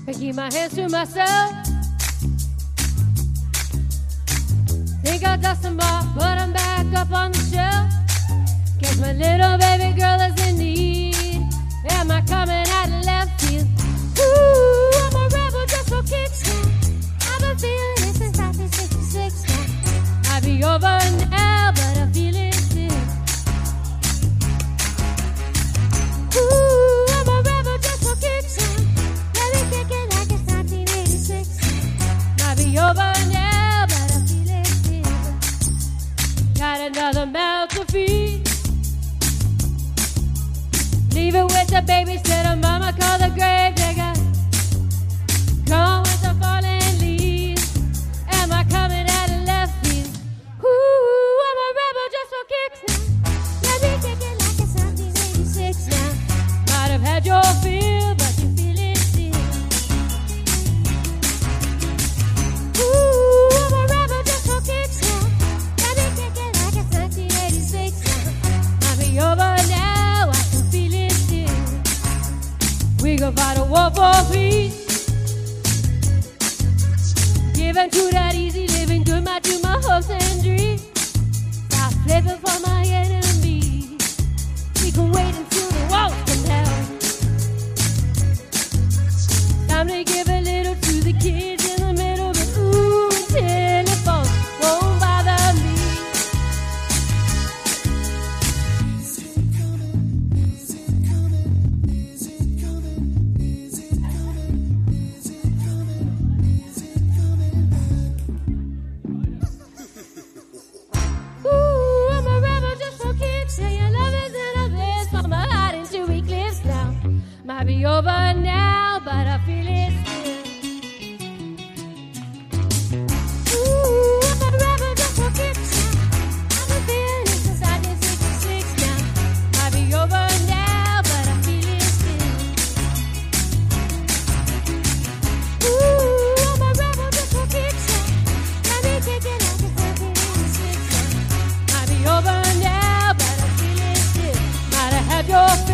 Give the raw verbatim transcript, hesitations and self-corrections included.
I keep my hands to myself. Think I'll dust them off, but I'm back up on the shelf. Guess my little baby girl is in need. Am I coming out of left field? Ooh, I'm a rebel just for kicks now. I've been feeling it since nineteen sixty-six now. Might be over now, but I feel it still. Ooh, I'm a rebel just for kicks now. Let me kick it like it's nineteen eighty-six. Might be over now, but I feel it still. Got another mouth to feed. Leave it with the babysitter, mama call the grave digger. Gone with the falling leaves. Am I coming out of left field? Ooh, I'm a rebel just for kicks now. Let me kick it like it's nineteen eighty-six now. Might have had your feel, but you feel it still. Ooh, I'm a rebel just for kicks now. Let me kick it like it's nineteen eighty-six now. Might be over now, I can feel it still. We gon' fight a war for peace. Giving to that easy living, do my, do my hopes and dreams. Stop flipping for my enemies. We can wait until the walls come down. Time to give a little to the kids in the middle, but ooh, until it falls, won't bother me. Ooh, I'm a rebel just for kicks. Yeah, your love is in a bliss. Put my heart into eclipse now. Might be over now, but I feel it still. Ooh, I'm a rebel just for kicks now. I've been feeling it since nineteen sixty-six now. Might be over now, but I feel it still. Ooh, I'm a rebel just for kicks now. Let me kick it like it's nineteen eighty-six now. Might be over now, but I feel it still. Might have had your